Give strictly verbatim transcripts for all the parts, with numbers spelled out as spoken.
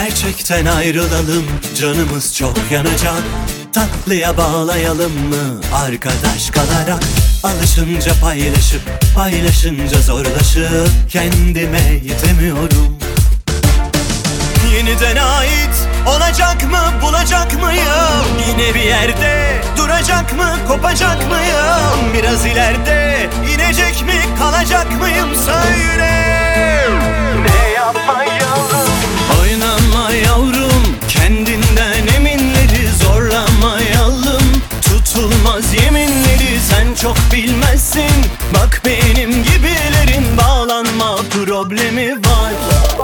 Gerçekten ayrılalım, canımız çok yanacak. Tatlıya bağlayalım mı arkadaş kalarak? Alışınca paylaşıp, paylaşınca zorlaşıp kendime yetemiyorum. Yeniden ait olacak mı, bulacak mıyım? Yine bir yerde duracak mı, kopacak mıyım? Biraz ileride inecek mi, kalacak mıyım? Söyle. Ne yapmayalım? Oynama yavrum, kendinden eminleri zorlamayalım. Tutulmaz yeminleri sen çok bilmezsin. Bak benim gibilerin bağlanma problemi var.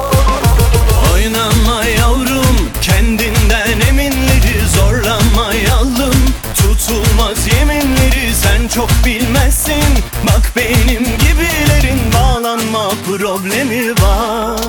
Oynama yavrum, kendinden eminleri zorlamayalım. Tutulmaz yeminleri sen çok bilmezsin. Bak benim gibilerin bağlanma problemi var.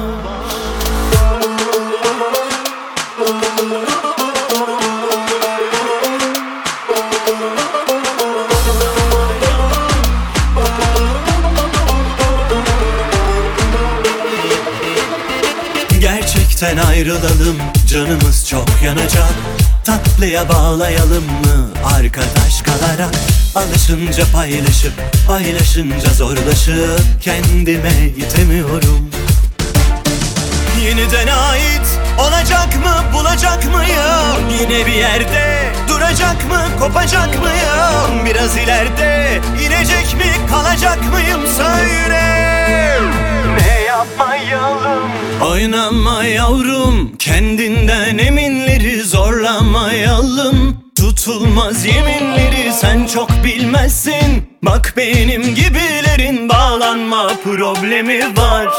Gerçekten ayrılalım, canımız çok yanacak. Tatlıya bağlayalım mı arkadaş kalarak? Alışınca paylaşıp, paylaşınca zorlaşıp kendime yetemiyorum. Yeniden ait olacak mı, bulacak mıyım? Yine bir yerde duracak mı, kopacak mıyım? Biraz ileride inecek mi, kalacak mıyım? Söyle. Ne yapmayalım? Oynama yavrum, kendinden eminleri zorlamayalım. Tutulmaz yeminleri sen çok bilmezsin. Bak benim gibilerin bağlanma problemi var.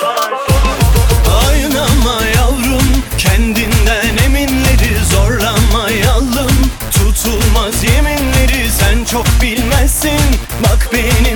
Oynama yavrum, kendinden eminleri zorlamayalım. Tutulmaz yeminleri sen çok bilmezsin. Bak benim